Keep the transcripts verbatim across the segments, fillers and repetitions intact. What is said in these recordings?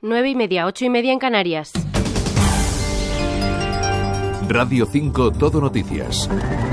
Nueve y media, ocho y media en Canarias. Radio cinco Todo Noticias.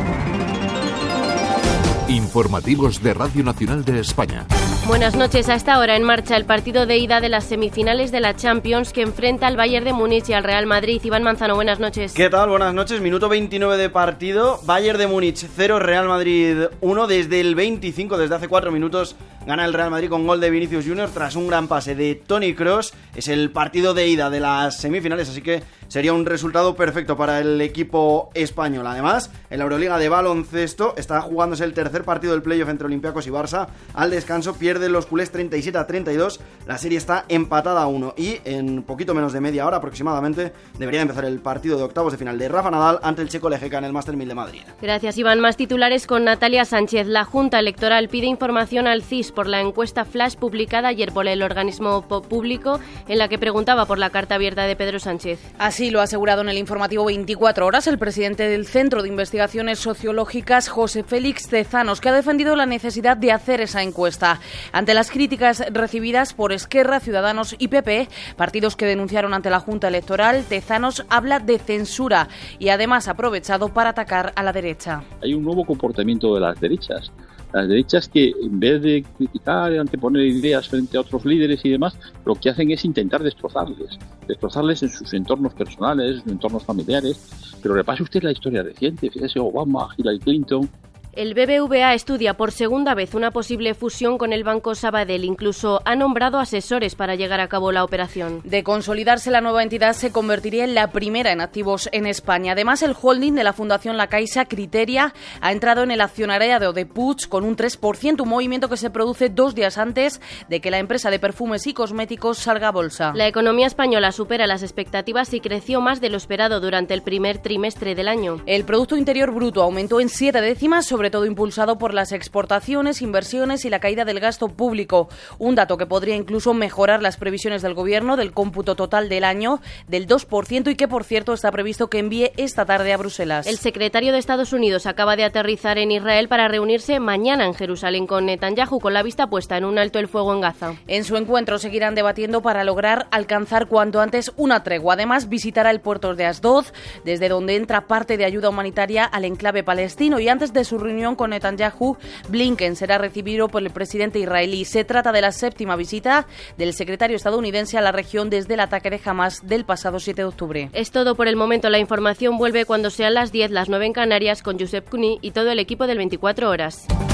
Informativos de Radio Nacional de España. Buenas noches. A esta hora en marcha el partido de ida de las semifinales de la Champions que enfrenta al Bayern de Múnich y al Real Madrid. Iván Manzano, buenas noches. ¿Qué tal? Buenas noches. Minuto veintinueve de partido. Bayern de Múnich cero, Real Madrid uno. Desde el veinticinco, desde hace cuatro minutos, gana el Real Madrid con gol de Vinicius Junior tras un gran pase de Toni Kroos. Es el partido de ida de las semifinales, así que sería un resultado perfecto para el equipo español. Además, en la Euroliga de baloncesto está jugándose el tercer partido del playoff entre Olympiacos y Barça. Al descanso pierden los culés treinta y siete a treinta y dos. La serie está empatada a uno y en poquito menos de media hora aproximadamente debería empezar el partido de octavos de final de Rafa Nadal ante el checo Lejeka en el Master mil de Madrid. Gracias, Iván. Más titulares con Natalia Sánchez. La Junta Electoral pide información al C I S por la encuesta flash publicada ayer por el organismo público en la que preguntaba por la carta abierta de Pedro Sánchez. Así lo ha asegurado en el informativo veinticuatro horas el presidente del Centro de Investigaciones Sociológicas, José Félix Tezanos, que ha defendido la necesidad de hacer esa encuesta. Ante las críticas recibidas por Esquerra, Ciudadanos y P P, partidos que denunciaron ante la Junta Electoral, Tezanos habla de censura y además ha aprovechado para atacar a la derecha. Hay un nuevo comportamiento de las derechas. Las derechas que, en vez de criticar y anteponer ideas frente a otros líderes y demás, lo que hacen es intentar destrozarles. Destrozarles en sus entornos personales, en sus entornos familiares. Pero repase usted la historia reciente. Fíjese, Obama, Hillary Clinton. El B B V A estudia por segunda vez una posible fusión con el Banco Sabadell. Incluso ha nombrado asesores para llegar a cabo la operación. De consolidarse, la nueva entidad se convertiría en la primera en activos en España. Además, el holding de la Fundación La Caixa, Criteria, ha entrado en el accionariado de Puig con un tres por ciento, un movimiento que se produce dos días antes de que la empresa de perfumes y cosméticos salga a bolsa. La economía española supera las expectativas y creció más de lo esperado durante el primer trimestre del año. El Producto Interior Bruto aumentó en siete décimas, sobre sobre todo impulsado por las exportaciones, inversiones y la caída del gasto público. Un dato que podría incluso mejorar las previsiones del Gobierno del cómputo total del año del dos por ciento y que, por cierto, está previsto que envíe esta tarde a Bruselas. El secretario de Estados Unidos acaba de aterrizar en Israel para reunirse mañana en Jerusalén con Netanyahu, con la vista puesta en un alto el fuego en Gaza. En su encuentro seguirán debatiendo para lograr alcanzar cuanto antes una tregua. Además, visitará el puerto de Asdod, desde donde entra parte de ayuda humanitaria al enclave palestino, y antes de su reunión con Netanyahu, Blinken será recibido por el presidente israelí. Se trata de la séptima visita del secretario estadounidense a la región desde el ataque de Hamas del pasado siete de octubre. Es todo por el momento. La información vuelve cuando sean las diez, las nueve en Canarias, con Josep Cuní y todo el equipo del veinticuatro horas.